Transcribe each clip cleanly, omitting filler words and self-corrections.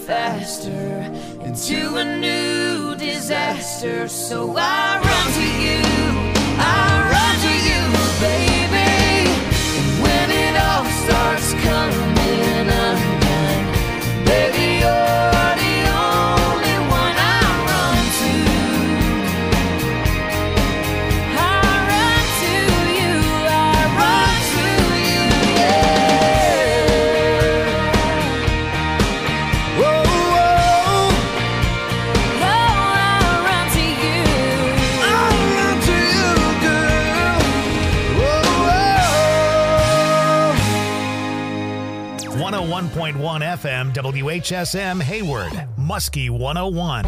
faster into a new disaster. So I run to you, I run to you, baby. And when it all starts coming undone, baby, you're the only one I run to. I run to you, I run to you, yeah. Whoa, whoa. Oh, I run to you. I run to you, girl. Whoa, whoa. 101.1 FM WHSM Hayward, Muskie 101.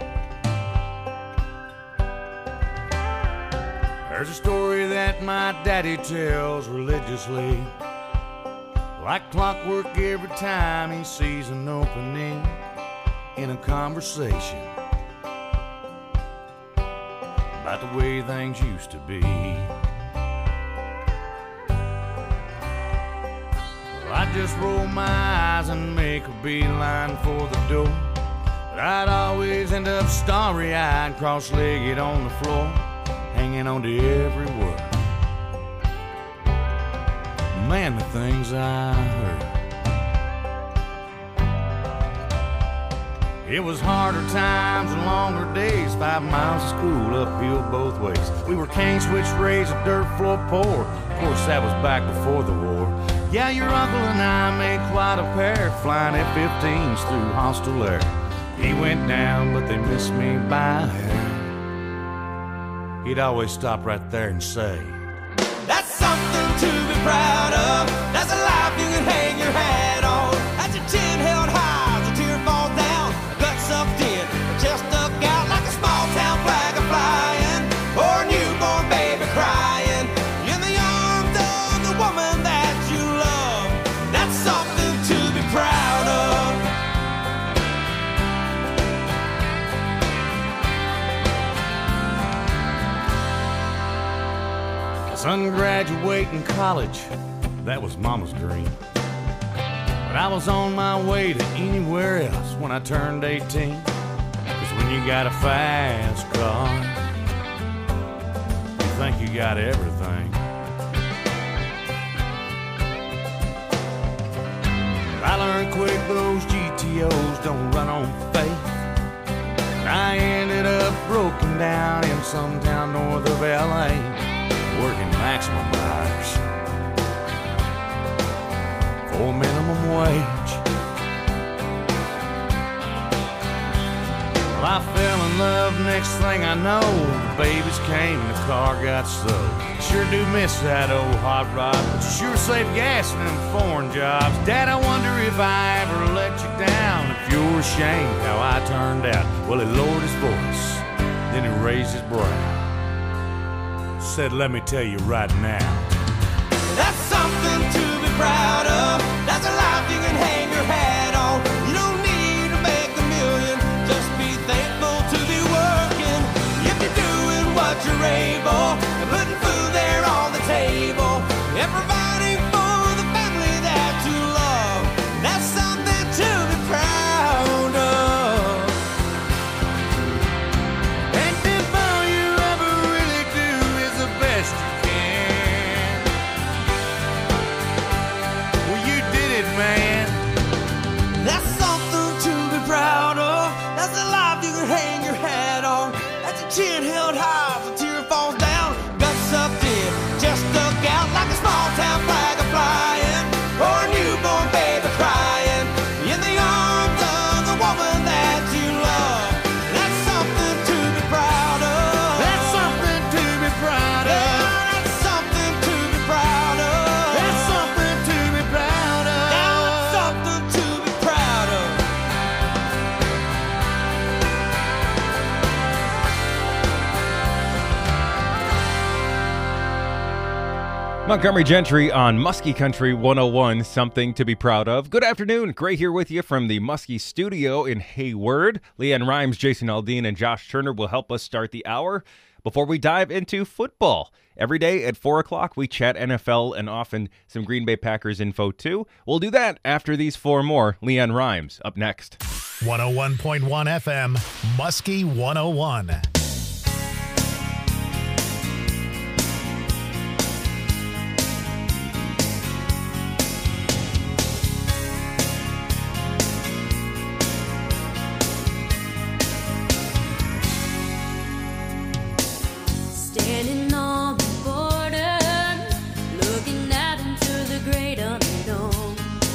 There's a story that my daddy tells religiously, like clockwork every time he sees an opening in a conversation about the way things used to be. Well, I just roll my eyes and make a beeline for the door, but I'd always end up starry-eyed, cross-legged on the floor, hanging on to every word. Man, the things I heard. It was harder times and longer days, 5 miles of school uphill both ways. We were cane switch raised, a dirt floor poor. Of course, that was back before the war. Yeah, your uncle and I made quite a pair, flying F-15s through hostile air. He went down, but they missed me by a hair. He'd always stop right there and say, "That's something to be proud of. That's a life you can hang your hat on. That's your chin held high, as a tear falls down, gut sucked in, chest stuck out like a small town flag a flying, or a newborn baby crying in the arms of the woman that you love. That's something to be proud of." Son graduating college, that was mama's dream. But I was on my way to anywhere else when I turned 18. 'Cause when you got a fast car, you think you got everything. But I learned quick those GTOs don't run on faith. And I ended up broken down in some town north of LA, working maximum hours for minimum wage. Well, I fell in love, next thing I know, the babies came and the car got sold. Sure do miss that old hot rod, but you sure save gas in them foreign jobs. Dad, I wonder if I ever let you down, if you're ashamed how I turned out. Well, he lowered his voice, then he raised his brow, said, "Let me tell you right now, that's something to be proud of. That's a life you can hang your hat on. You don't need to make a million, just be thankful to be working. If you're doing what you're able, and putting food there on the table, and providing for the family that you love, that's something to be proud of. And if all you ever really do is the best you can, well, you did it, man. That's something to be proud of. That's a life you can hang your hat on. That's a chin held high, as a tear falls down, guts sucked in, just stuck out like a small town flag a flying, or a newborn baby crying in the arms of the woman that you love. That's something to be proud of. That's something to be proud of. Yeah, that's something to be proud of. That's something to be proud of. Now that's something to be proud of. Montgomery Gentry on Muskie Country 101, something to be proud of. Good afternoon. Gray here with you from the Muskie studio in Hayward. Leanne Rhymes, Jason Aldean, and Josh Turner will help us start the hour before we dive into football. Every day at 4 o'clock, we chat NFL and often some Green Bay Packers info too. We'll do that after these four more. Leanne Rhymes up next. 101.1 FM, Muskie 101. Standing on the border, looking out into the great unknown.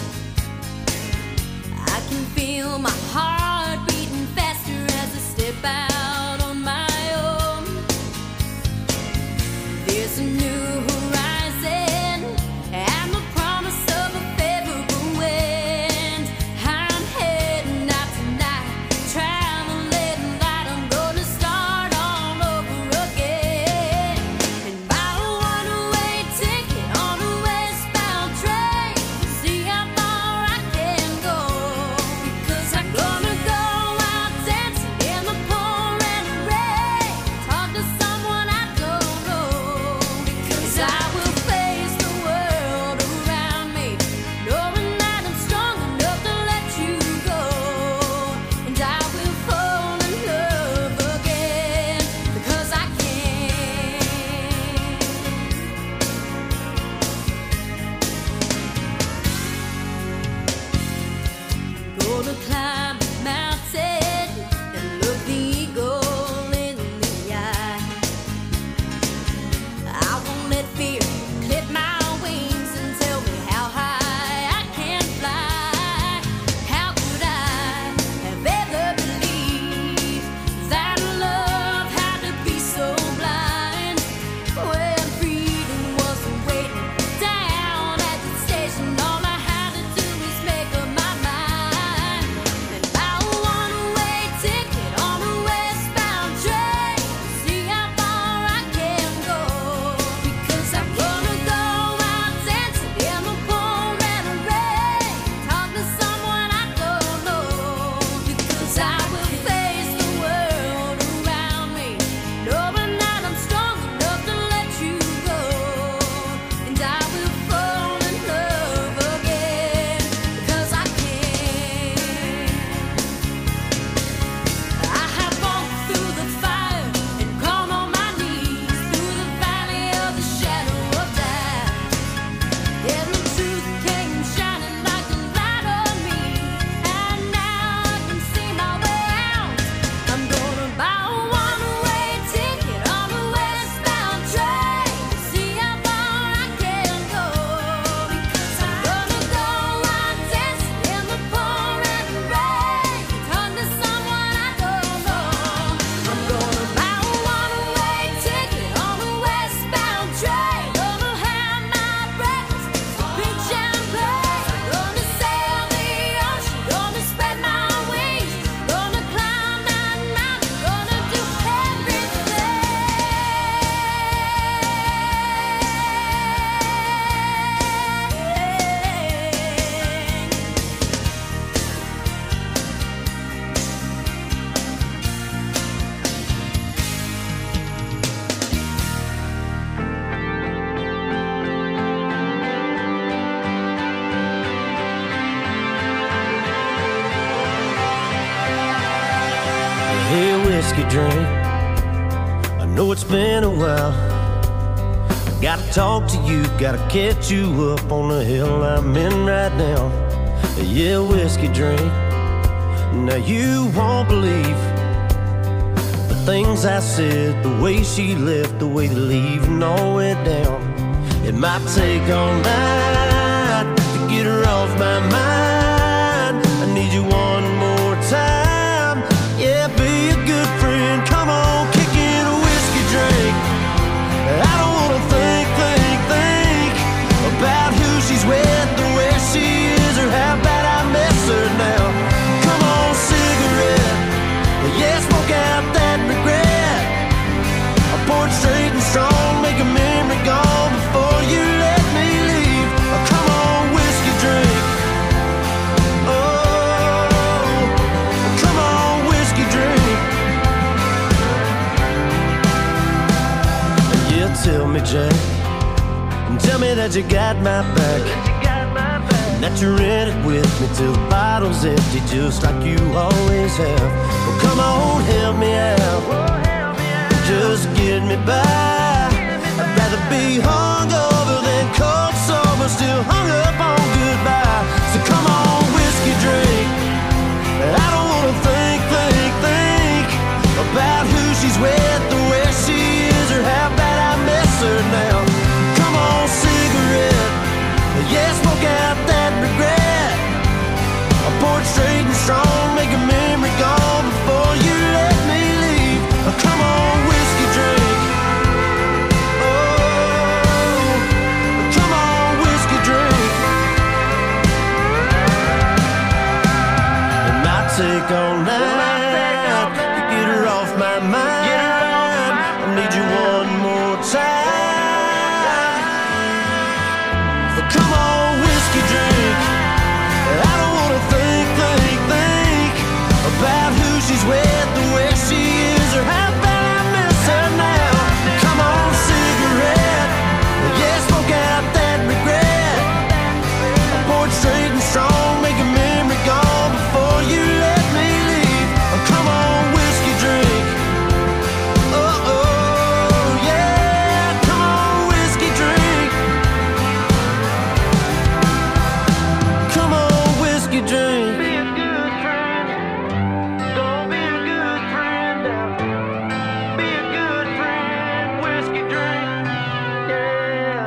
I can feel my heart beating faster as I step out on my own. There's a new horizon and the promise of a favorable wind. I'm heading out tonight, traveling light. I'm gonna start all over again. And buy a one-way ticket on a westbound train to see how far I can go. Because I'm gonna go out dancing in the pouring rain, talk to someone I don't know. Because I will face the world around me, knowing that I'm strong enough to let you go. And I will fall in love again, because I can. Gonna climb a mountain and look the eagle in the eye. I won't let fear clip my wings and tell me how high I can fly. How could I have ever believed that love had to be so blind? When freedom wasn't waiting down at the station, all I had to do is make up my mind. And buy a one-way ticket on a westbound train to see how far I can go. Because I'm gonna go out dancing in the pouring rain, talk to someone I don't know. Because I will face the world around me, knowing that I'm strong enough to let you go. And I will fall in love again, because I can. I have walked through the fire and gone on my knees, through the valley of the shadow of death. And the truth came shining like a light on me, and now I can see my way out. I'm gonna buy a one-way ticket on a westbound train to see how far I can go. Because I'm gonna go out dancing in the pouring rain, talk to someone I don't know. I'm gonna buy a one-way ticket on a westbound train. Gonna have my breakfast, big champagne. Gonna sail the ocean, gonna spread my wings. Gonna climb that mountain, gonna do Hey, whiskey drink, I know it's been a while. I gotta talk to you, gotta catch you up on the hill I'm in right now. Yeah, whiskey drink, now you won't believe the things I said, the way she left, the way the leaving all went down. It might take all night to get her off my mind. I need you one more time. Yeah, be a good friend. Come on, kick in a whiskey drink. I don't wanna think about who she's with or where she is or how bad I miss her now. Come on, cigarette. Yeah, smoke out that regret. I pour it straight and strong, make a memory gone before you let me leave. Come on, whiskey drink. Oh, come on, whiskey drink. Yeah, tell me, Jack, and tell me that you got my back. that you're in it with me till the bottle's empty, just like you always have. Well, come on, help me out, just get me by. I'd rather be hungover than cold sober, still hung up on goodbye. So come on, whiskey drink. I don't wanna think about who she's with or where she is or how bad I miss her now. Come on, cigarette, yeah, smoke out that regret. I pour it straight and strong, make a memory gone before you let me leave. Come on, whiskey drink. Oh, come on, whiskey drink. It might take all night to get her off my mind. I need you one more time. But come on, whiskey drink. I don't wanna think about who she's with, the way she is, or how bad I miss her now. Come on, cigarette, yeah, smoke out that regret. I pour it straight and strong, make a memory gone before you let me leave. Come on, whiskey drink. Oh, oh, yeah, come on, whiskey drink. Come on, whiskey drink. Be a good friend. Don't be a good friend now. Be a good friend, whiskey drink. Yeah.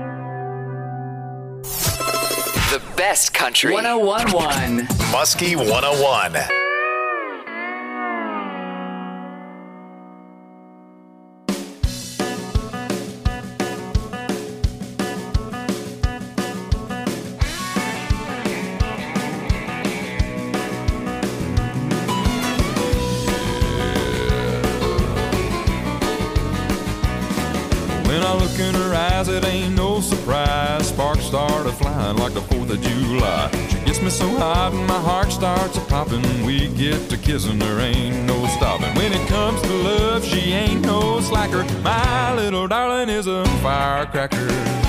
The best country. 1011. Muskie 101. When I look in her eyes, it ain't no surprise. Sparks started flying like the 4th of July. She gets me so hot and my heart starts a-popping. We get to kissing, there ain't no stopping. When it comes to love, she ain't no slacker. My little darling is a firecracker.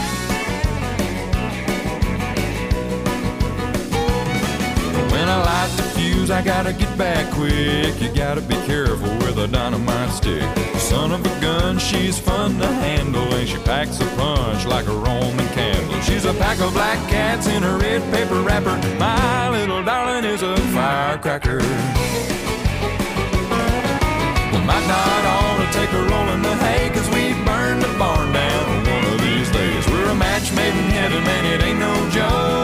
When I light the fuse, I gotta get back quick. You gotta be careful with a dynamite stick. Son of a gun, she's fun to handle, and she packs a punch like a Roman candle. She's a pack of black cats in a red paper wrapper. My little darling is a firecracker. We might not ought to take a roll in the hay, 'cause we burn the barn down one of these days. We're a match made in heaven, man, it ain't no joke.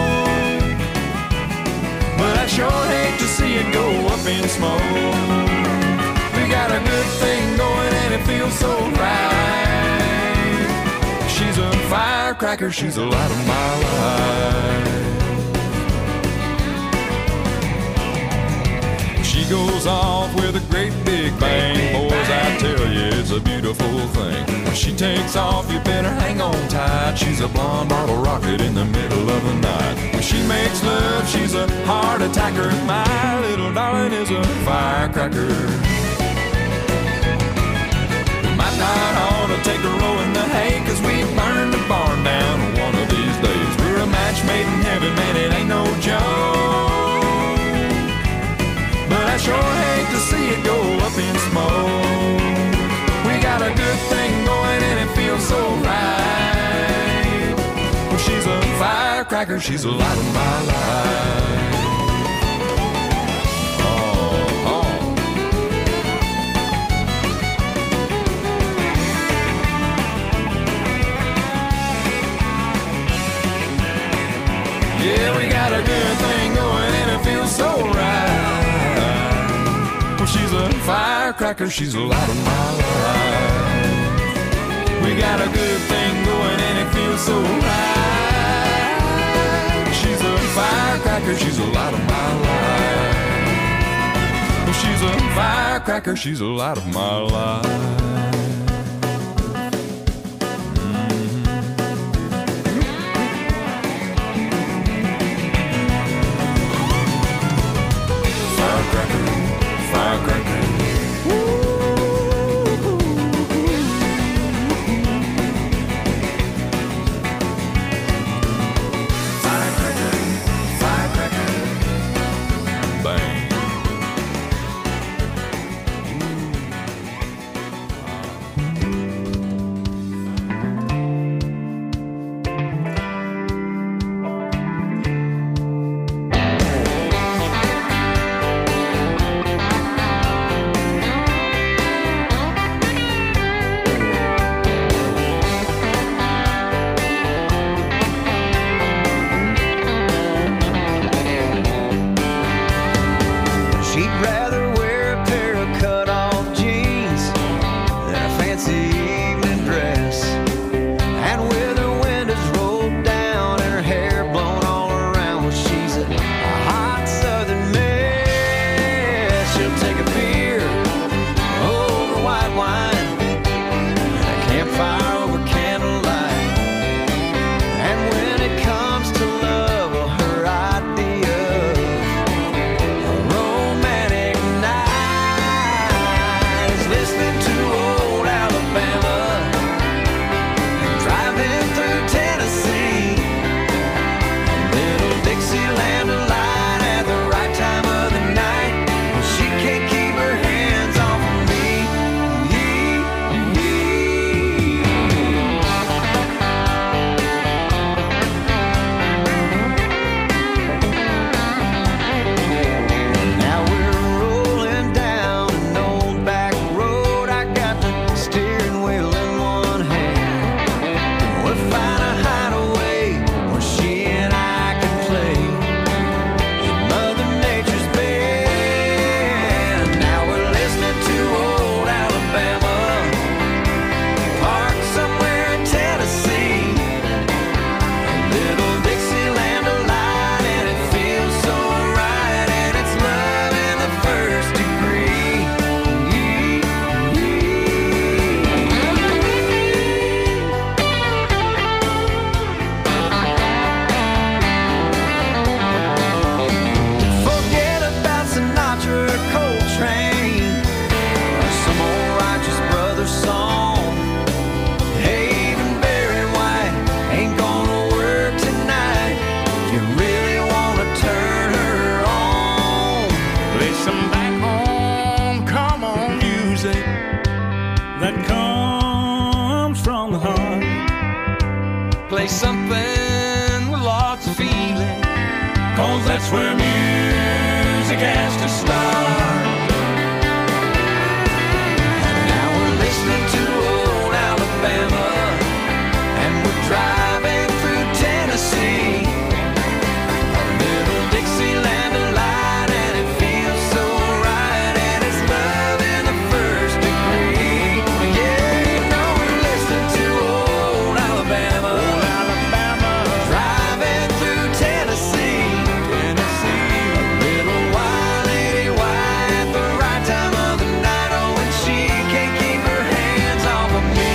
But I sure hate to see it go up in smoke. We got a good thing going and it feels so right. She's a firecracker, she's the light of my life. She goes off with a great big bang. Boys, I tell you, it's a beautiful thing. When she takes off, you better hang on tight. She's a blonde bottle rocket in the middle of the night. When she makes love, she's a heart attacker. My little darling is a firecracker. We might not ought to take a roll in the hay, 'cause we burn the barn down one of these days. We're a match made in heaven, man, it ain't no joke. But I sure hate to see it go up in smoke. We got a good thing going and it feels so right. Well, she's a firecracker, she's the light of my life. Oh, oh. Yeah, we got a good thing going and it feels so right. Well, she's a firecracker, she's the light of my life. We got a good thing going and it feels so right. She's a firecracker, she's the light of my life. Well, she's a firecracker, she's the light of my life. Firecracker. She'd rather wear a pair of cut-off jeans than a fancy evening dress. And with her windows rolled down and her hair blown all around, well, she's a hot southern mess. She'll take a beer over white wine and a campfire over candlelight. And when it comes to love, well, her idea of a romantic night is listening to old Alabama and driving through Tennessee. Little Dixieland delight at the right time of the night. She can't keep her hands off of me. Now we're rolling down an old back road. I got the steering wheel in one hand. We'll find a hideaway where she and I can play in Mother Nature's band. Now we're listening to old Alabama, parked somewhere in Tennessee. Little Dixieland delight, and it feels so right, and it's love in the first degree. Forget about Sinatra or Coltrane or some old righteous brother song. Hey, even Barry White ain't gonna work tonight if you really wanna turn her on. Play some back home, come on music that comes from the heart. Play something with lots of feeling, 'cause that's where music has to start. Now we're listening to old Alabama, and we're driving through Tennessee. A little Dixieland delight, and it feels so right, and it's love in the first degree. Yeah, you know we're listening to old Alabama, driving through Tennessee. A little wild lady white at the right time of the night. Oh, and she can't keep her hands off of me.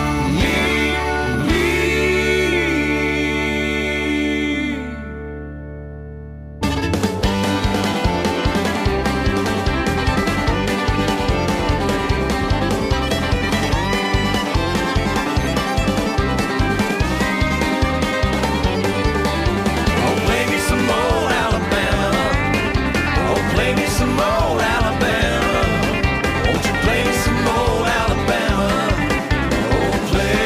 Oh, play me some old Alabama. Oh, play me some old Alabama. Won't you play me some old Alabama? Oh, play.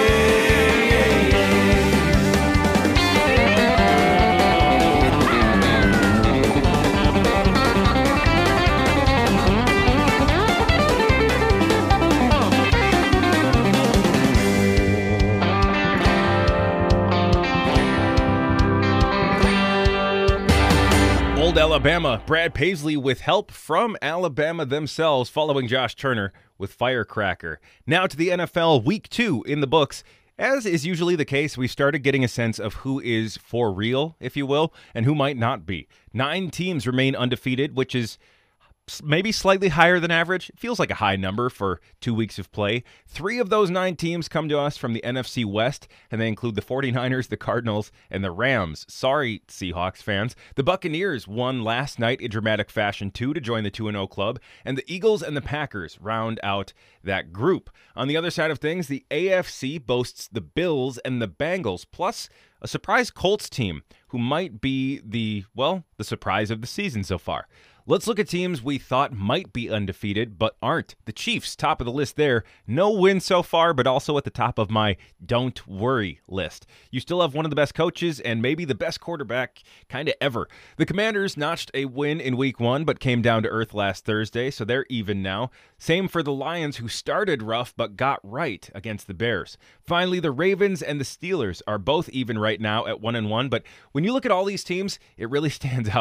Old Alabama, Brad Paisley with help from Alabama themselves, following Josh Turner with Firecracker. Now to the NFL, Week 2 in the books. As is usually the case, we started getting a sense of who is for real, if you will, and who might not be. 9 teams remain undefeated, which is maybe slightly higher than average. It feels like a high number for 2 weeks of play. 3 of those 9 teams come to us from the NFC West, and they include the 49ers, the Cardinals, and the Rams. Sorry, Seahawks fans. The Buccaneers won last night in dramatic fashion, too, to join the 2-0 club, and the Eagles and the Packers round out that group. On the other side of things, the AFC boasts the Bills and the Bengals, plus a surprise Colts team, who might be the surprise of the season so far. Let's look at teams we thought might be undefeated, but aren't. The Chiefs, top of the list there. No win so far, but also at the top of my don't worry list. You still have one of the best coaches and maybe the best quarterback kind of ever. The Commanders notched a win in Week 1, but came down to earth last Thursday, so they're even now. Same for the Lions, who started rough but got right against the Bears. Finally, the Ravens and the Steelers are both even right now at 1-1, but when you look at all these teams, it really stands out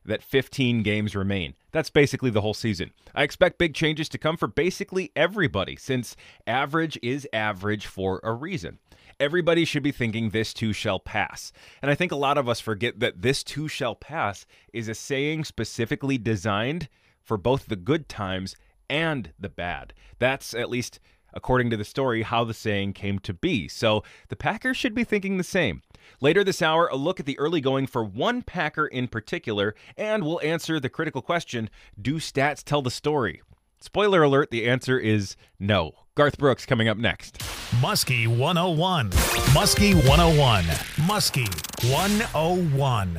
that 15 games remain. That's basically the whole season. I expect big changes to come for basically everybody, since average is average for a reason. Everybody should be thinking this too shall pass. And I think a lot of us forget that this too shall pass is a saying specifically designed for both the good times and the bad. That's, at least according to the story, how the saying came to be. So the Packers should be thinking the same. Later this hour, a look at the early going for one Packer in particular, and we'll answer the critical question, do stats tell the story? Spoiler alert, the answer is no. Garth Brooks coming up next. Muskie 101. Muskie 101. Muskie 101.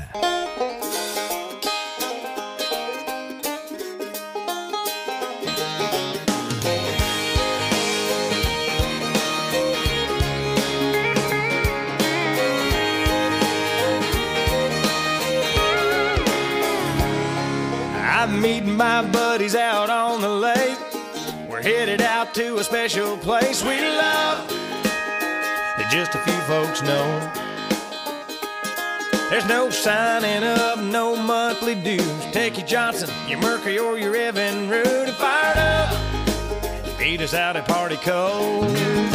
I'm meeting my buddies out on the lake. We're headed out to a special place we love that just a few folks know. There's no signing up, no monthly dues. Take your Johnson, your Mercury, or your Evan Root and fired up. Meet us out at Party Cove.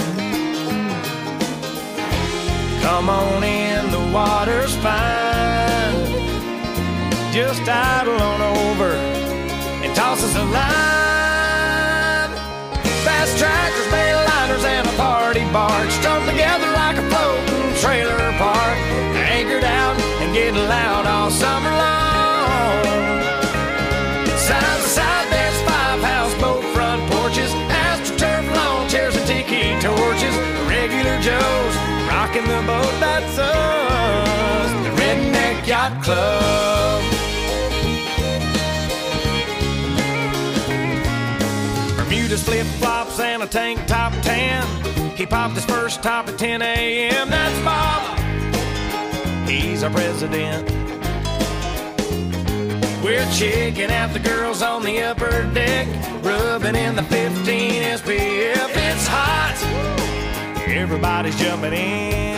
Come on in, the water's fine. Just idle on over and toss us a line. Fast trackers, mainliners, and a party barge strung together like a floating trailer park. Anchored out and getting loud all summer long. Side by side, there's 5 houseboat front porches, AstroTurf lawn chairs and tiki torches. Regular Joes rocking the boat, that's us, the Redneck Yacht Club. Bermuda's flip-flops and a tank top tan. He popped his first top at 10 a.m. That's Bob. He's our president. We're checking out the girls on the upper deck, rubbing in the 15 SPF. It's hot. Everybody's jumping in.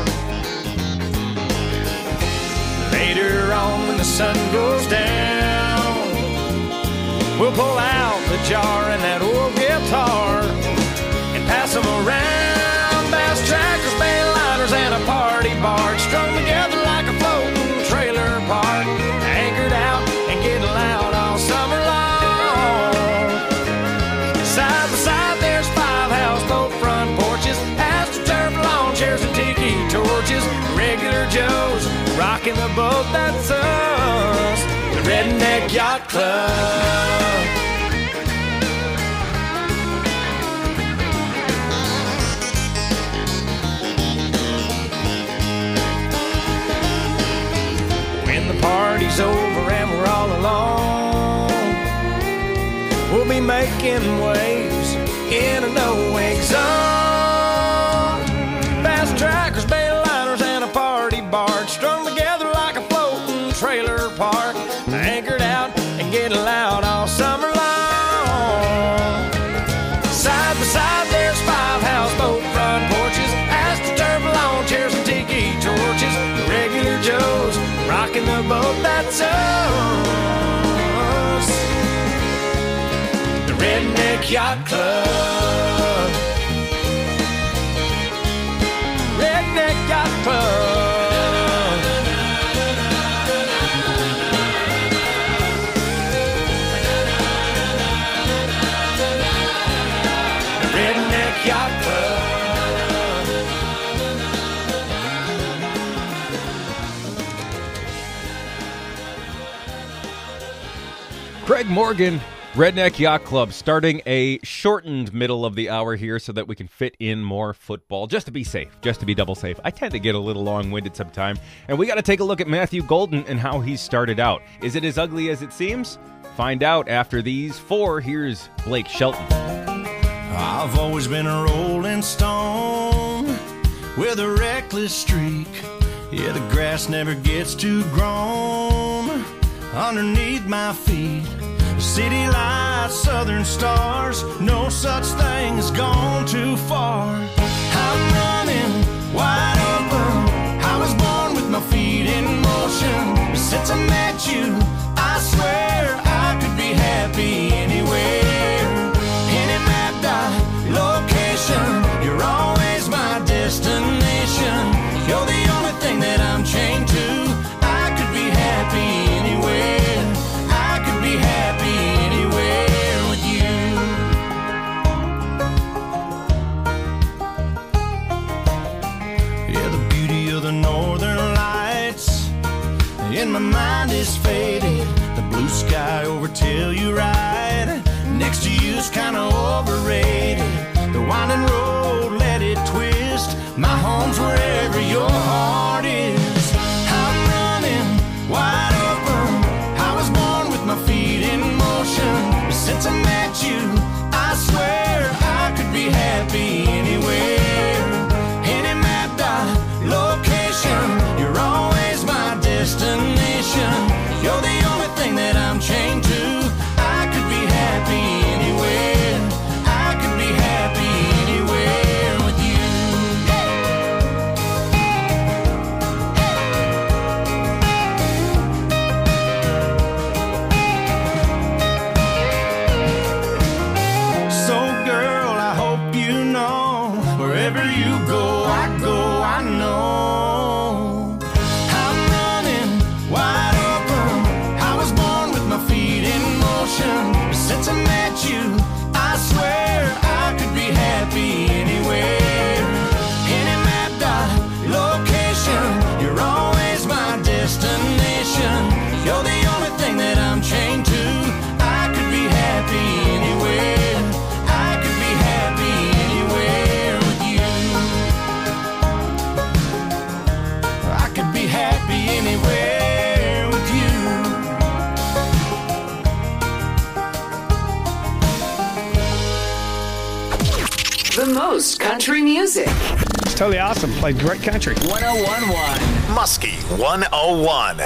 Later on when the sun goes down, we'll pull out the jar and that old guitar and pass them around. Bass trackers, mainliners, and a party barge strung together like a floating trailer park. Anchored out and getting loud all summer long. Side by side, there's 5 houseboat front porches, AstroTurf lawn chairs and tiki torches. Regular Joes rocking the boat, that's us, the Redneck Yacht Club. When the party's over and we're all alone, we'll be making waves in a no-wake zone. Fast trackers, mainliners, and a party barge strung together like a floating trailer park. Anchored out and getting loud all summer long. Side by side, there's 5 houseboat front porches, AstroTurf lawn chairs and tiki torches. The regular Joes rocking the boat, that's us, the Redneck Yacht Club. Redneck Yacht Club. Redneck Yacht Club. Craig Morgan, Redneck Yacht Club, starting a shortened middle of the hour here so that we can fit in more football, just to be safe, just to be double safe. I tend to get a little long-winded sometime, and we got to take a look at Matthew Golden and how he started out. Is it as ugly as it seems? Find out after these 4. Here's Blake Shelton. I've always been a rolling stone with a reckless streak. Yeah, the grass never gets too grown underneath my feet. City lights, southern stars, no such thing as gone too far. I'm running wide open. I was born with my feet in motion. Since I met you, over till you ride. Next to you's kinda overrated. The winding road, let it twist. My home's wherever your heart is. I'm running wide open. I was born with my feet in motion. But since I met you, I swear I could be happy anywhere. Any map dot location, you're always my destination. You're the only thing that I'm chained to. I could be happy anywhere. I could be happy anywhere with you. So girl, I hope you know, wherever you go, I know. I'm running wide open. I was born with my feet in motion. But since I met you, I swear I could be happy anywhere. Any map dot location, you're always my destination. You're the only thing that I'm chained to. I could be happy anywhere. I could be happy anywhere with you. I could be happy anywhere with you. The most country music. It's totally awesome. Played great country. 1011. Muskie 101.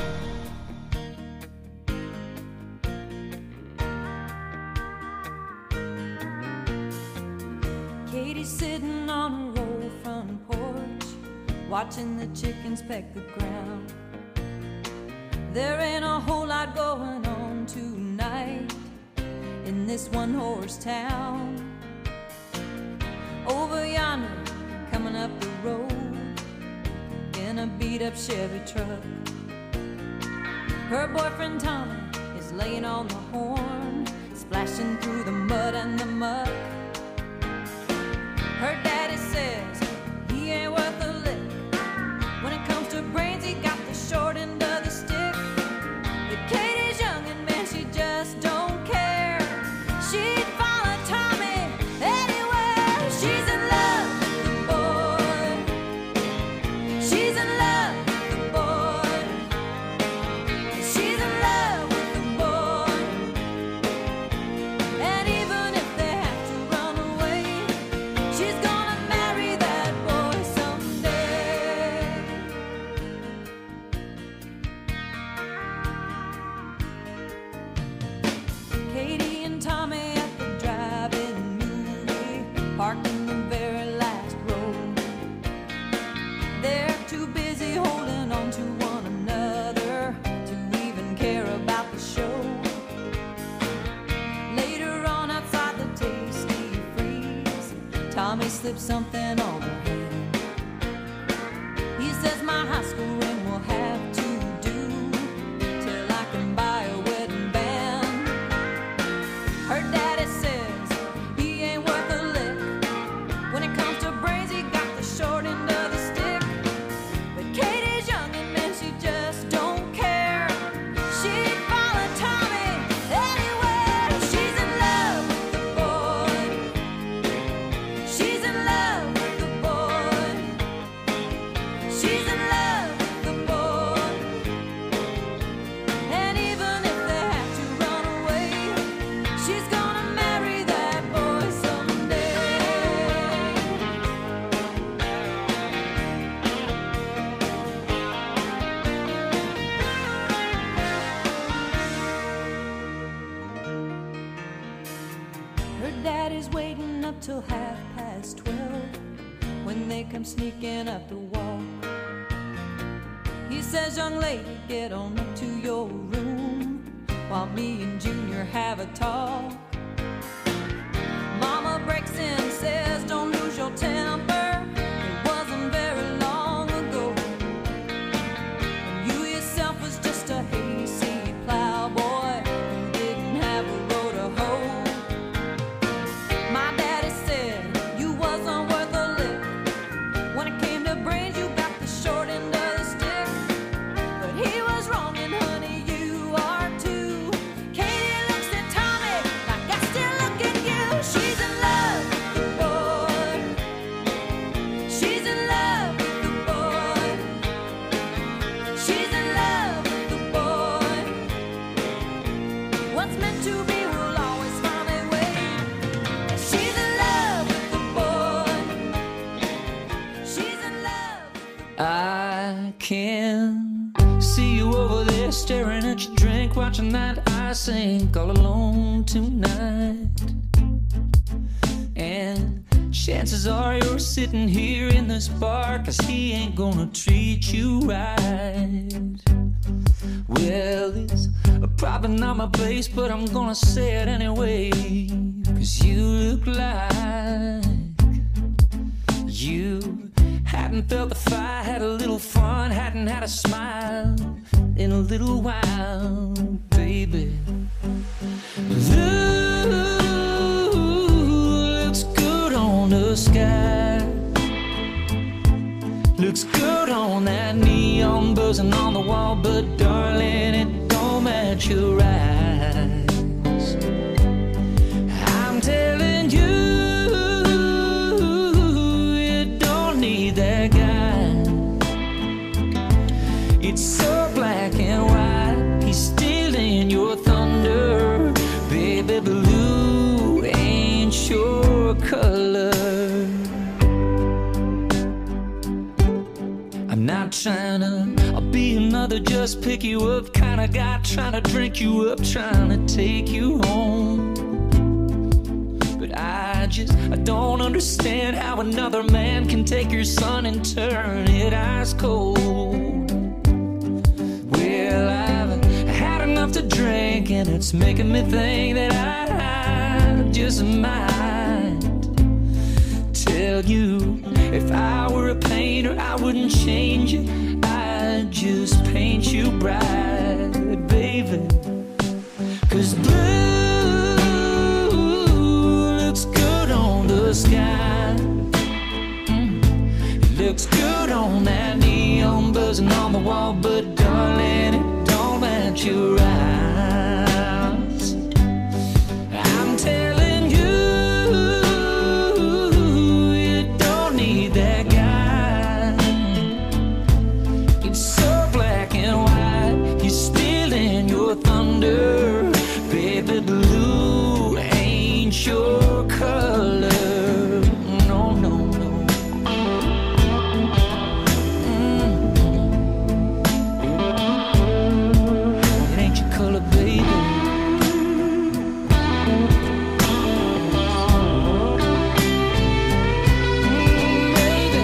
Katie's sitting on her old front porch, watching the chickens peck the ground. There ain't a whole lot going on tonight in this one-horse town. Over yonder, coming up the road in a beat-up Chevy truck, her boyfriend Tommy is laying on the horn, splashing through the mud and the muck. Her daddy says he ain't worth a lick. When it comes to brains, he got the short end of the stick. But Katie's young and man, she just don't care. She'd follow Tommy anywhere. She's in love with the boy. She's in love with the boy. She's in love with the boy. And even if they have to run away, she's gonna marry that boy someday. Katie and Tommy at the drive-in movie, parked in the very last row. They're too busy holding on to one another to even care about the show. Later on outside the Tasty Freeze, Tommy slipped something on her hand. He says my high school ring will have to do till I can buy a wedding band. Her daddy says he ain't worth a lick. When it comes to brains, he got the short end of the stick. But Katie's young and man, she just don't care. She'd follow Tommy anywhere. She's in love with the boy. She's in love with the boy. She's in love with the boy. And even if they have to run away, she's gonna marry that boy someday. Her daddy's waiting up till 12:30 when they come sneaking up the walk. He says, young lady, get on up to your room while me and Junior have a talk. Mama breaks in, says, don't lose your temper. It wasn't very long ago when you yourself was just a hayseed plowboy who didn't have a row to hoe. My daddy said you wasn't worth a lick. When it came to brains, you got the short end of the stick. But he was wrong, and honey, you are too. Katie meant to be will always find a way. She's in love with the boy. She's in love. I can see you over there staring at your drink, watching that I sink all alone tonight. And chances are you're sitting here in this bar, 'cause he ain't gonna treat you right. Well, it's probably not my place, but I'm gonna say it anyway, 'cause you look like you hadn't felt the fire, had a little fun, hadn't had a smile in a little while, baby. Looks good on the sky, looks good on that neon buzzing on the wall, but darling, it don't match your eyes. I'm telling you, you don't need that guy. It's so black and white, he's stealing your thunder. Baby blue ain't your color. I'm not trying to be another just pick you up kind of guy, trying to drink you up, trying to take you home. But I don't understand how another man can take your sun and turn it ice cold. Well, I've had enough to drink, and it's making me think that I just might tell you, if I were a painter, I wouldn't change you, I'd just paint you bright, baby. 'Cause blue looks good on the sky, it looks good on that neon buzzing on the wall, but darling, it don't match your eyes. I'm telling you, you don't need that guy. It's so black and white, he's stealing your thunder. Baby blue ain't your color. No, no, no. It ain't your color, baby. Baby,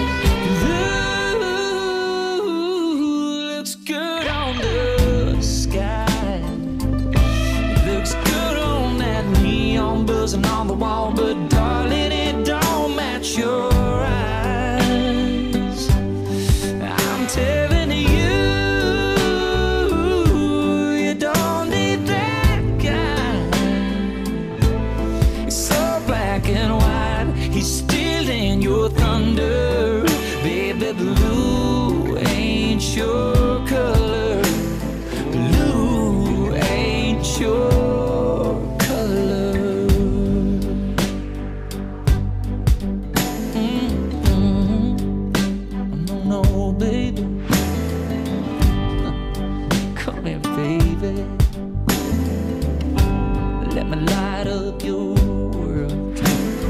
blue looks good on the sky. Looks good on that neon buzzing on the wall, but darling, it don't match your eyes. I'm telling you, you don't need that guy. It's so black and white, he's stealing your thunder. Baby blue ain't your color. Blue ain't your color. No, no, baby. Come here, baby. Let me light up your world.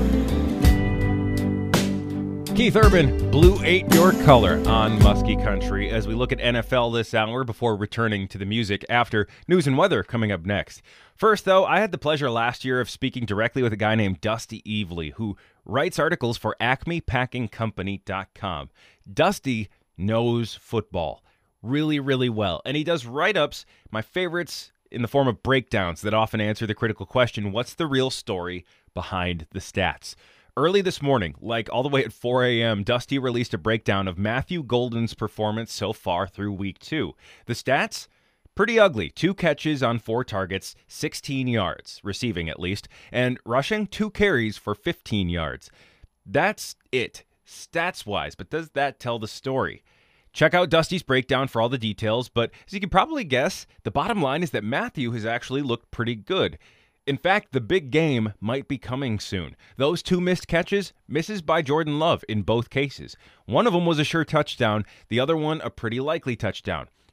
Keith Urban, Blue Ain't Your Color on Muskie Country, as we look at NFL this hour before returning to the music after news and weather coming up next. First, though, I had the pleasure last year of speaking directly with a guy named Dusty Evely, who writes articles for AcmePackingCompany.com. Dusty knows football really, really well, and he does write-ups, my favorites, in the form of breakdowns that often answer the critical question, what's the real story behind the stats? Early this morning, like all the way at 4 a.m., Dusty released a breakdown of Matthew Golden's performance so far through Week 2. The stats? Pretty ugly. 2 catches on 4 targets, 16 yards, receiving at least, and rushing 2 carries for 15 yards. That's it, stats-wise, but does that tell the story? Check out Dusty's breakdown for all the details, but as you can probably guess, the bottom line is that Matthew has actually looked pretty good. In fact, the big game might be coming soon. Those 2 missed catches, misses by Jordan Love in both cases. One of them was a sure touchdown, the other one a pretty likely touchdown.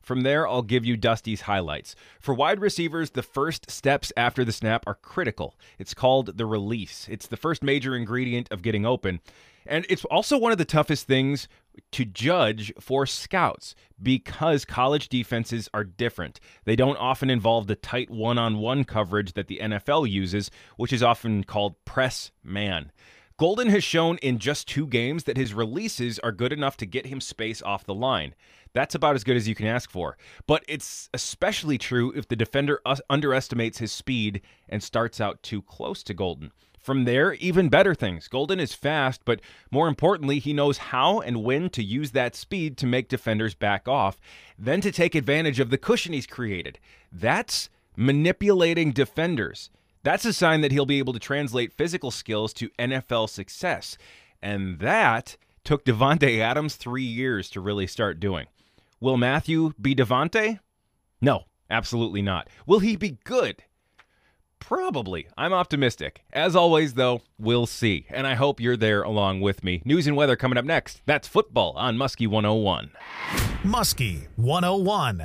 From there, I'll give you Dusty's highlights. For wide receivers, the first steps after the snap are critical. It's called the release. It's the first major ingredient of getting open. And it's also one of the toughest things to judge for scouts because college defenses are different. They don't often involve the tight one-on-one coverage that the NFL uses, which is often called press man. Golden has shown in just 2 games that his releases are good enough to get him space off the line. That's about as good as you can ask for. But it's especially true if the defender underestimates his speed and starts out too close to Golden. From there, even better things. Golden is fast, but more importantly, he knows how and when to use that speed to make defenders back off, then to take advantage of the cushion he's created. That's manipulating defenders. That's a sign that he'll be able to translate physical skills to NFL success. And that took Davante Adams 3 years to really start doing. Will Matthew be Davante? No, absolutely not. Will he be good? Probably. I'm optimistic. As always, though, we'll see. And I hope you're there along with me. News and weather coming up next. That's football on Muskie 101. Muskie 101.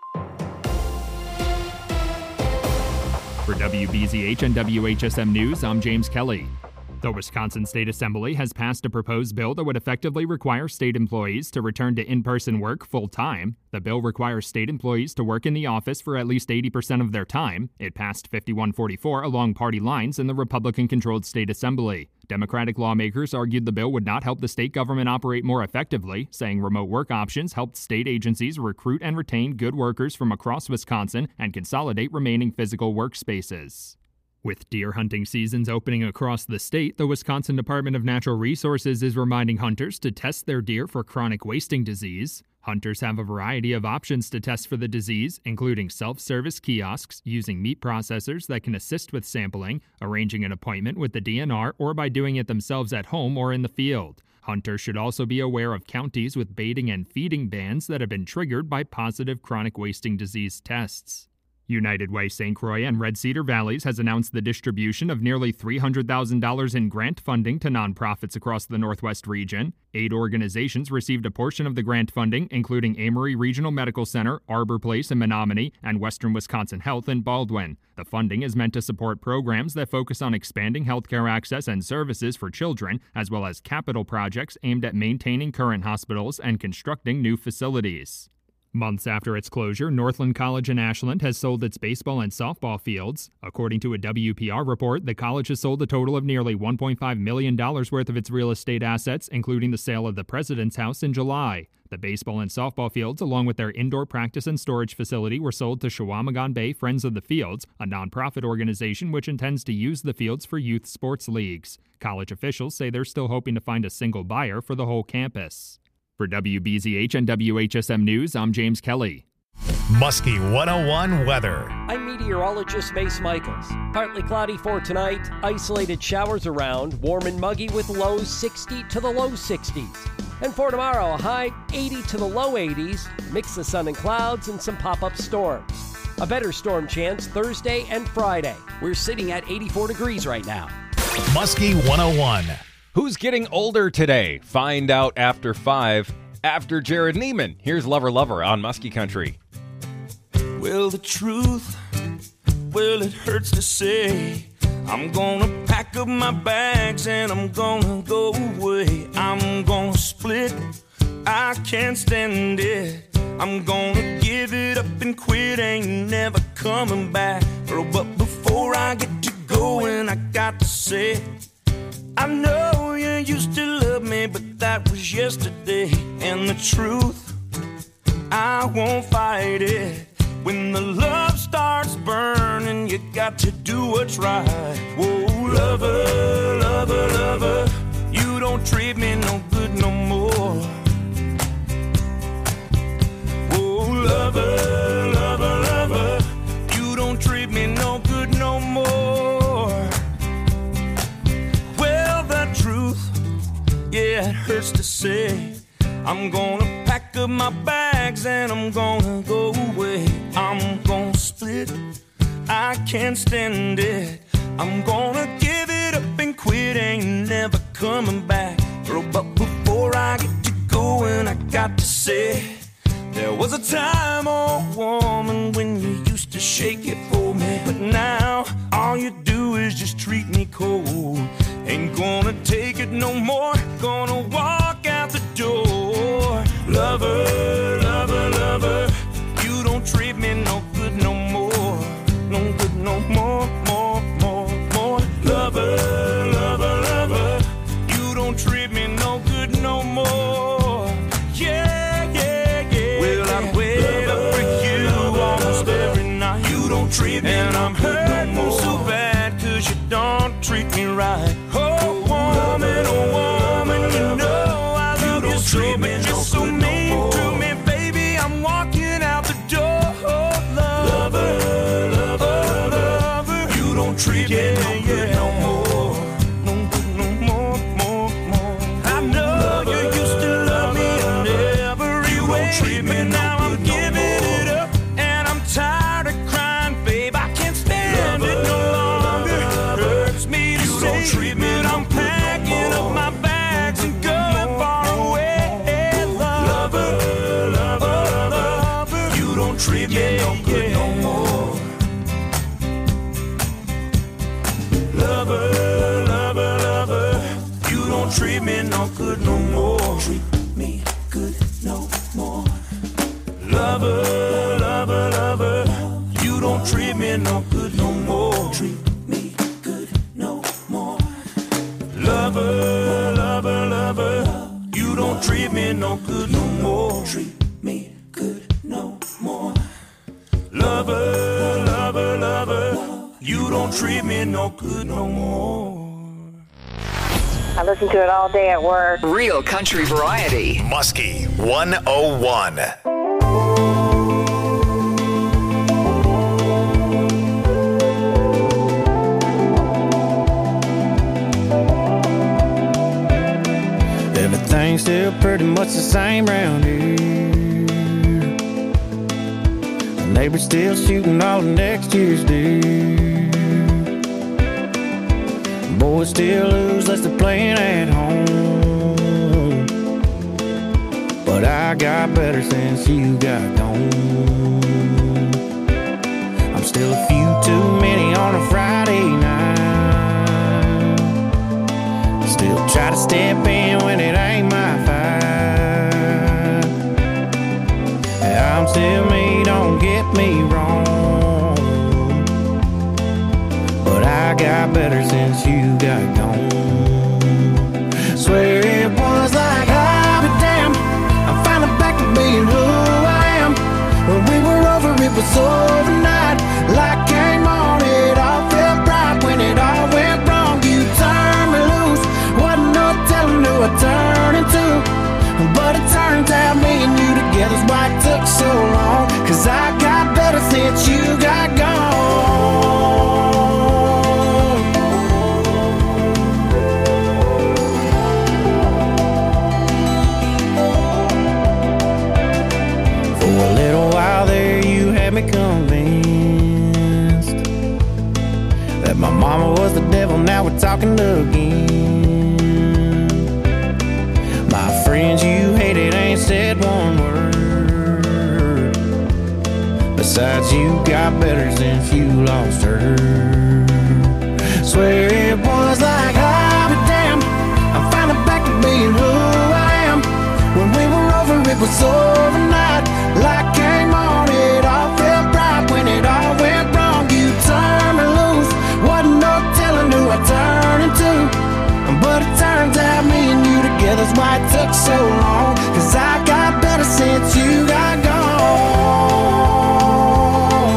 For WBZH and WHSM News, I'm James Kelly. The Wisconsin State Assembly has passed a proposed bill that would effectively require state employees to return to in-person work full-time. The bill requires state employees to work in the office for at least 80% of their time. It passed 51-44 along party lines in the Republican-controlled State Assembly. Democratic lawmakers argued the bill would not help the state government operate more effectively, saying remote work options helped state agencies recruit and retain good workers from across Wisconsin and consolidate remaining physical workspaces. With deer hunting seasons opening across the state, the Wisconsin Department of Natural Resources is reminding hunters to test their deer for chronic wasting disease. Hunters have a variety of options to test for the disease, including self-service kiosks, using meat processors that can assist with sampling, arranging an appointment with the DNR, or by doing it themselves at home or in the field. Hunters should also be aware of counties with baiting and feeding bans that have been triggered by positive chronic wasting disease tests. United Way St. Croix and Red Cedar Valleys has announced the distribution of nearly $300,000 in grant funding to nonprofits across the Northwest region. 8 organizations received a portion of the grant funding, including Amory Regional Medical Center, Arbor Place in Menominee, and Western Wisconsin Health in Baldwin. The funding is meant to support programs that focus on expanding healthcare access and services for children, as well as capital projects aimed at maintaining current hospitals and constructing new facilities. Months after its closure, Northland College in Ashland has sold its baseball and softball fields. According to a WPR report, the college has sold a total of nearly $1.5 million worth of its real estate assets, including the sale of the President's House in July. The baseball and softball fields, along with their indoor practice and storage facility, were sold to Chequamegon Bay Friends of the Fields, a nonprofit organization which intends to use the fields for youth sports leagues. College officials say they're still hoping to find a single buyer for the whole campus. For WBZH and WHSM News, I'm James Kelly. Muskie 101 weather. I'm meteorologist Mace Michaels. Partly cloudy for tonight, isolated showers around, warm and muggy with lows 60 to the low 60s. And for tomorrow, a high 80 to the low 80s, mix of sun and clouds and some pop-up storms. A better storm chance Thursday and Friday. We're sitting at 84 degrees right now. Muskie 101. Who's getting older today? Find out after 5, after Jared Neiman. Here's Lover Lover on Muskie Country. Well, the truth, well, it hurts to say. I'm gonna pack up my bags and I'm gonna go away. I'm gonna split, I can't stand it. I'm gonna give it up and quit, ain't never coming back. But before I get to going, I got to say, I know you used to love me, but that was yesterday. And the truth, I won't fight it. When the love starts burning, you got to do what's right. Whoa, lover, lover, lover, you don't treat me no good no more. Whoa, lover, lover, lover, you don't treat me no good no more. Yeah, it hurts to say. I'm gonna pack up my bags and I'm gonna go away. I'm gonna split, I can't stand it. I'm gonna give it up and quit, ain't never coming back. But before I get to going, I got to say There was a time, oh woman, when you used to shake it for me, but now all you do is just treat me cold. Ain't gonna take it no more, gonna walk out the door. Lover, lover, lover, you don't treat me no good no more. No good no more, more, more, more. Lover, lover, lover, you don't treat me no good no more. Yeah, yeah, yeah. Well, I wait up for you almost every night. You don't treat me and I'm hurting no so bad 'cause you don't treat me right. Oh, woman, you know I love you so, but you're so mean to me, baby. I'm walking out the door. Lover, lover, lover, you don't treat me no good no more. No good no more, more, more. I know you used to love me in every way, but now I'm giving it up and I'm tired of crying, babe. I can't stand it no longer. Hurts me to say that I'm packing up my bags and going far away. Lover, lover, lover, you don't treat me no good no more. Lover, lover, lover, you don't treat me no good no more. Treat me good no more. Lover, lover, lover, you don't treat me no good no more. Treat me good no more. Lover, lover, lover, you don't treat me no good no more. Treat me good no more. Lover, lover, lover, you don't treat me no good no more. I listen to it all day at work. Real country variety. Muskie 101. Everything's still pretty much the same round here. The neighbor's still shooting all of next year's deer. Boys still lose unless they're playing at home. But I got better since you got gone. I'm still a few too many on a Friday night. Still try to step in when it ain't my fight. I'm still me, don't get me wrong, but I got better since you got gone. Swear it was like I'll be damned, I'm finally back to being who I am. When we were over, it was overnight. Light came on, it all felt bright. When it all went wrong, you turned me loose. Wasn't no telling who I turned into, but it turns out me and you together's why it took so long. 'Cause I got better since you got gone. For a little while there you had me convinced that my mama was the devil, now we're talking again. My friends you hated ain't said one word. Besides, you got better since you lost her. Swear it was like I'll be damned, I'm finally back to being who I am. When we were over, it was overnight. Light came on, it all felt bright. When it all went wrong, you turned me loose. Wasn't no telling who I turned into, but it turns out me and you together's why it took so long. 'Cause I got better since you got gone.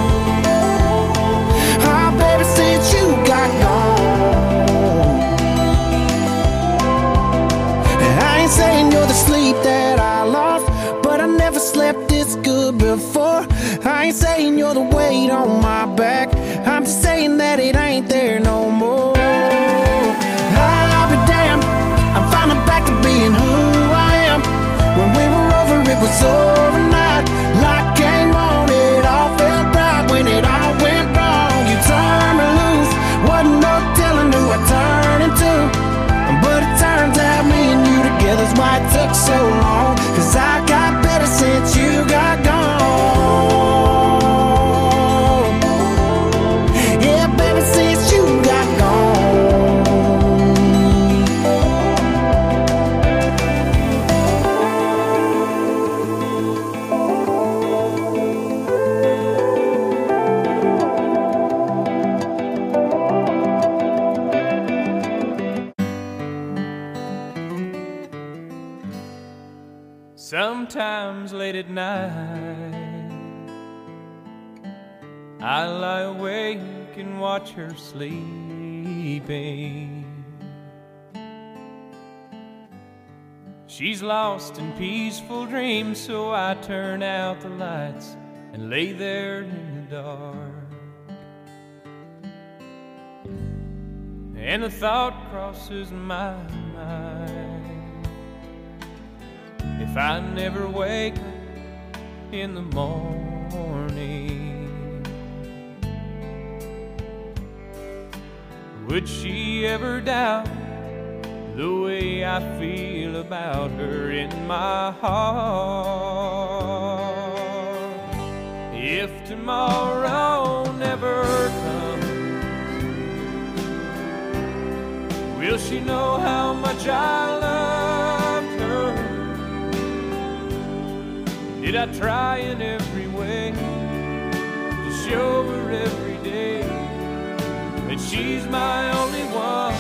Oh, baby, since you got gone. I ain't saying you're the sleep that I lost, but I never slept this good before. I ain't saying you're the weight on my back, I'm just saying that it ain't there no more. I'll be damned, I'm finally back to being who I am. When we were over, it was overnight. Light came on, it all felt bright. When it all went wrong, you turned me loose. Wasn't no telling who I turned into, but it turns out me and you together's why it took so long. 'Cause I got better since you got Sometimes late at night, I lie awake and watch her sleeping. She's lost in peaceful dreams, so I turn out the lights and lay there in the dark. And a thought crosses my mind: if I never wake up in the morning, would she ever doubt the way I feel about her in my heart? If tomorrow never comes, will she know how much I loved her? Did I try in every way to show her every day that she's my only one?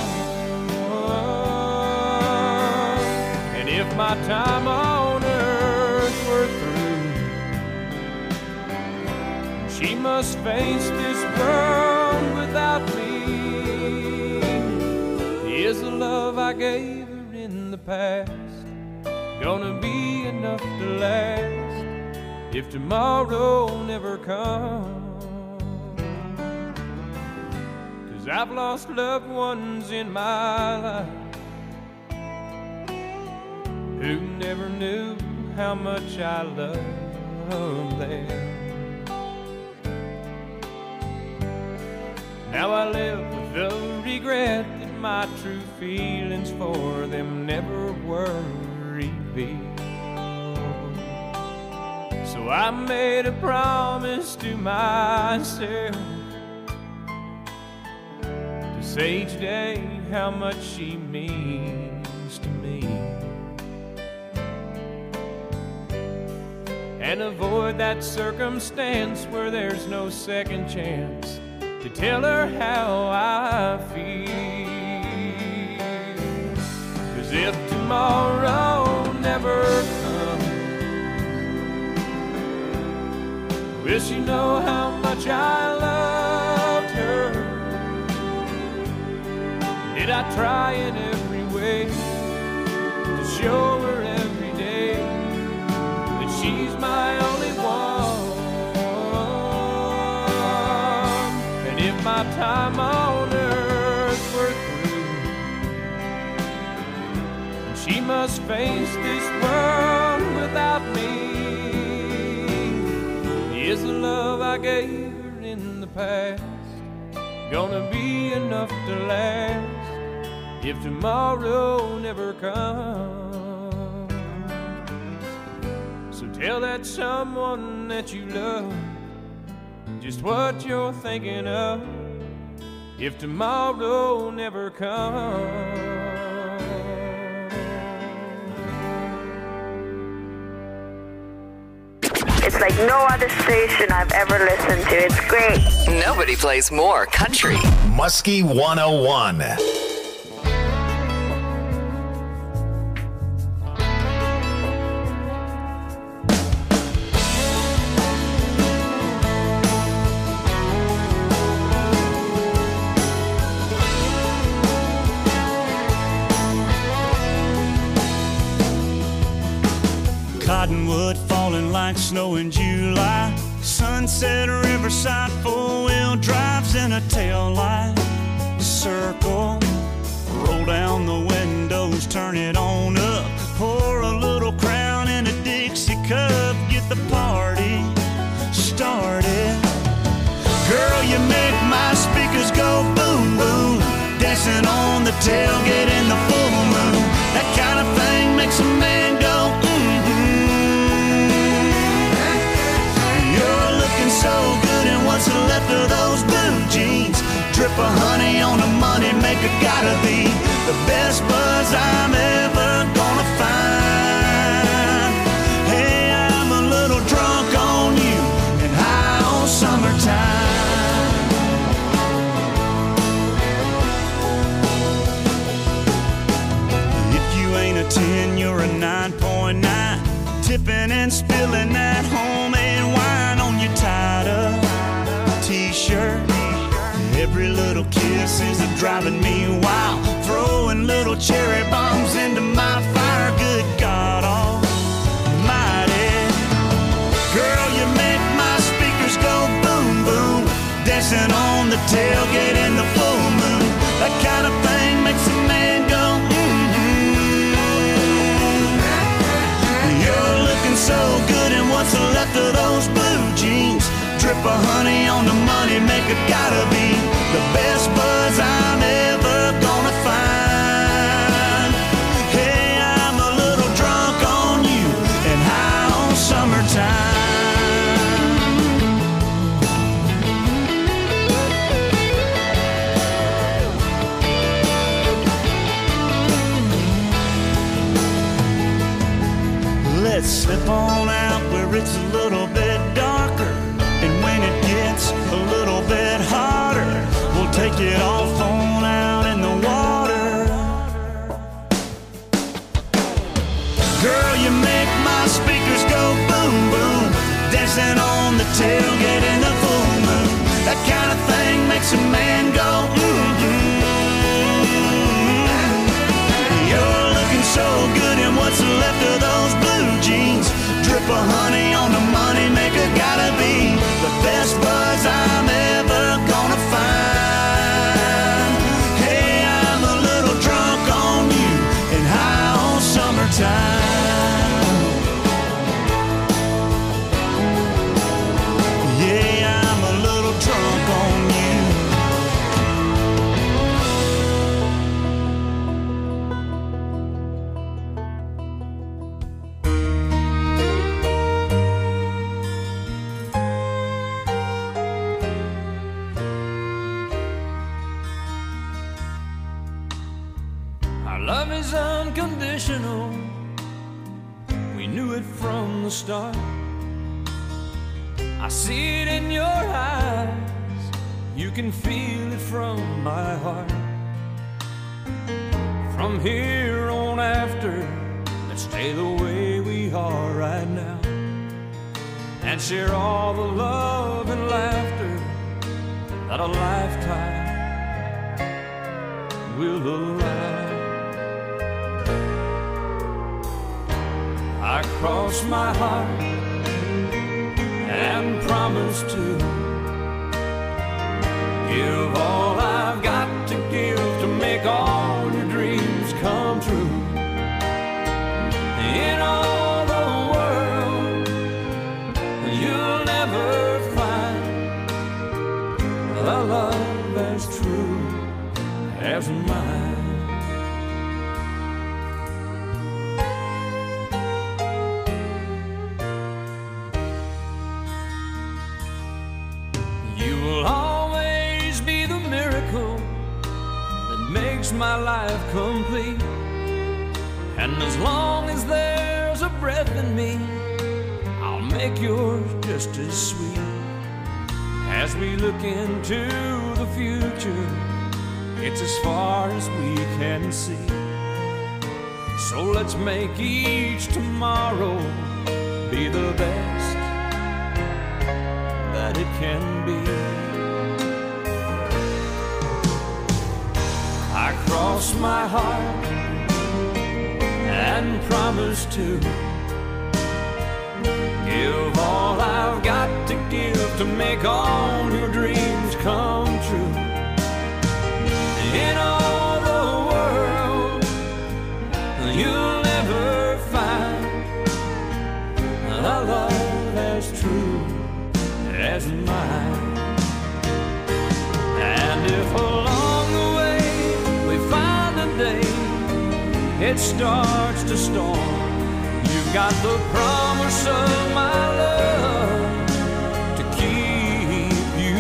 And if my time on earth were through, she must face this world without me. Is the love I gave her in the past gonna be enough to last if tomorrow never comes? 'Cause I've lost loved ones in my life who never knew how much I loved them. Now I live with the regret that my true feelings for them never were revealed. So I made a promise to myself to say each day how much she means to me, and avoid that circumstance where there's no second chance to tell her how I feel. 'Cause if tomorrow never comes, will she know how much I loved her? Did I try in every way to show her every day that she's my only one? And if my time on earth were through, she must face this world without me, is the love I gave her in the past gonna be enough to last if tomorrow never comes? So tell that someone that you love just what you're thinking of if tomorrow never comes. It's like no other station I've ever listened to. It's great. Nobody plays more country. Muskie 101. Cottonwood falling like snow in July. Sunset Riverside, four-wheel drives in a tail light. Circle, roll down the windows, turn it on up. Pour a little Crown in a Dixie cup, get the party started. Girl, you make my speakers go boom, boom. Dancing on the tailgate in the full moon. That kind of thing makes a man go so good, and what's left of those blue jeans? Drip of honey on the money maker, gotta be the best buzz I'm ever gonna find. Hey, I'm a little drunk on you and high on summertime. If you ain't a 10, you're a 9.9. Tipping and spilling that homemade wine on your tied-up t-shirt. Every little kiss is driving me wild, throwing little cherry bombs into my fire. Good God almighty, girl, you make my speakers go boom, boom, dancing on the tailgate in the full moon. That kind of thing makes a man go You're looking so good in what's left of those blue jeans. Drip of honey on the money maker, gotta be the best buzz I'm ever gonna find. Hey, I'm a little drunk on you and high on summertime. Let's slip on out where it's a little bit darker, and when it gets a little bit hotter, we'll take it off on out in the water. Girl, you make my speakers go boom, boom, dancing on the tailgate in the full moon. That kind of thing makes a man go You're looking so good in what's left of those blue jeans. Drip of honey on the money maker, gotta be the best buzz I'm ever gonna find. Hey, I'm a little drunk on you and high on summertime. Yeah, I'm a little drunk on you. Love is unconditional. We knew it from the start. I see it in your eyes. You can feel it from my heart. From here on after, let's stay the way we are right now, and share all the love and laughter that a lifetime will allow. I cross my heart and promise to give all I've got to give to make all your dreams come true. In all the world, you'll never find a love as true as mine. My life complete, and as long as there's a breath in me, I'll make yours just as sweet. As we look into the future, it's as far as we can see. So let's make each tomorrow be the best that it can be. I cross my heart and promise to give all I've got to give to make all your dreams come true. In all the world, you'll never find a love as true as mine. And if along the way it starts to storm, you've got the promise of my love to keep you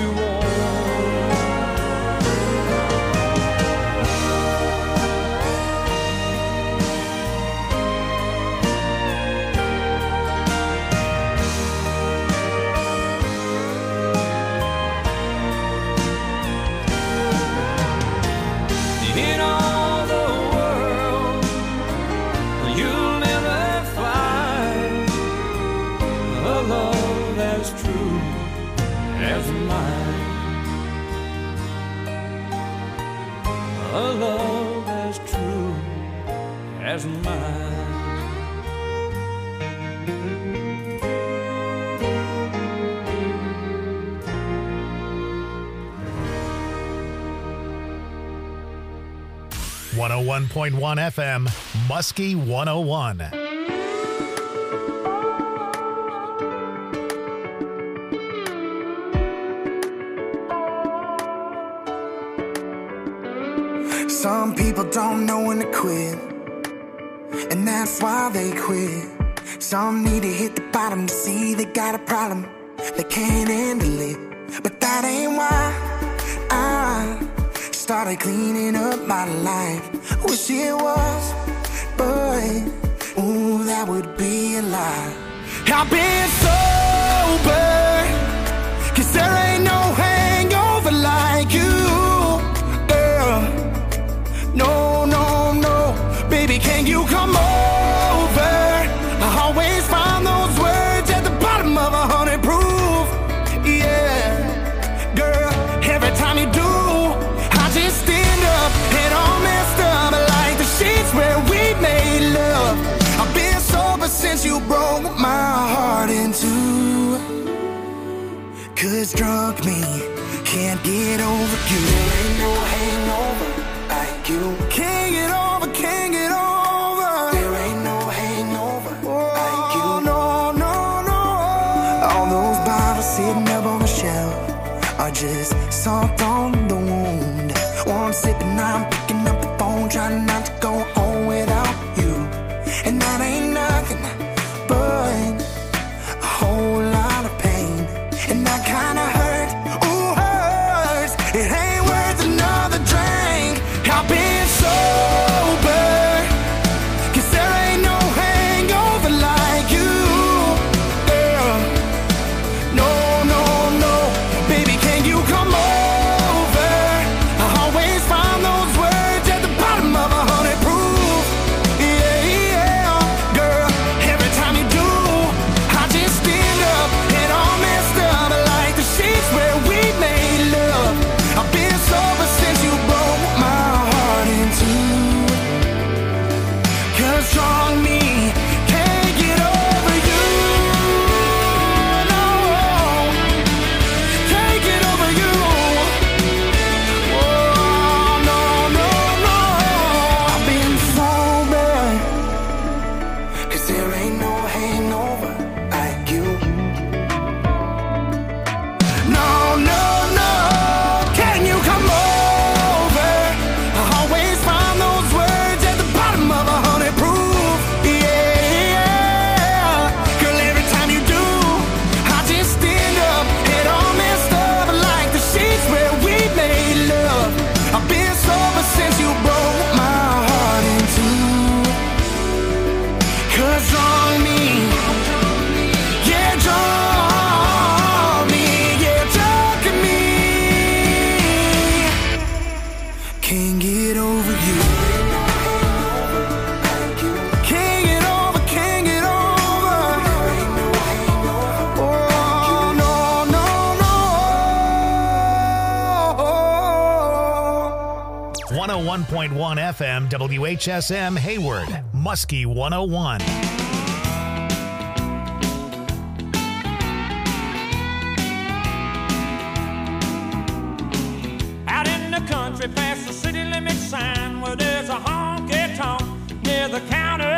in all the world, you'll never find a love as true as mine. 101.1 FM, Muskie 101. Some people don't know when to quit, and that's why they quit. Some need to hit the bottom to see they got a problem, they can't handle it. But that ain't why I started cleaning up my life. Wish it was, but ooh, that would be a lie. I've been sober, 'cause there ain't no hangover like you, girl. No, no, no, baby, can you come over? I always find those words at the bottom of 100 proof. Yeah, girl, every time you do, I just stand up and all messed up like the sheets where we made love. I've been sober since you broke my heart in two. 'Cause drunk me can't get over you. There ain't no hangover like you. Can't get over, can't get over. There ain't no hangover like you. No, no, no. All those bottles sitting up on the shelf are just salt on the wound. One sip and I'm picking up the phone, trying not to go home without you. And that ain't nothing but a whole lot of pain. And that kinda hurt, ooh, hurts. It ain't worth another drink. I've been sober, 'cause there ain't no hangover like you, girl. No, no, no, baby, can you come over? I always find those words at the bottom of 100 proof. Yeah, yeah, girl, every time you do, I just stand up and all messed up like the sheets where we made love. I've been sober since you broke my heart in two. 'Cause drunk me can't get over you. No, can't get over you. Oh, no, no, no. I've been sober, 'cause there ain't no hangover like you. No, no, no, can you come over? I always find those words at the bottom of 100 proof. Yeah, girl, every time you do, I just stand up and all messed up like the sheets where we made love. I've been sober since you broke my heart in two. 'Cause drunk me, yeah, drunk me, yeah, drunk me, can't get over you. Can't get over, can't get over. Oh, no, no, no. 101.1 FM, WHSM Hayward, Muskie 101. Out in the country past the city limit sign where there's a honky-tonk near the county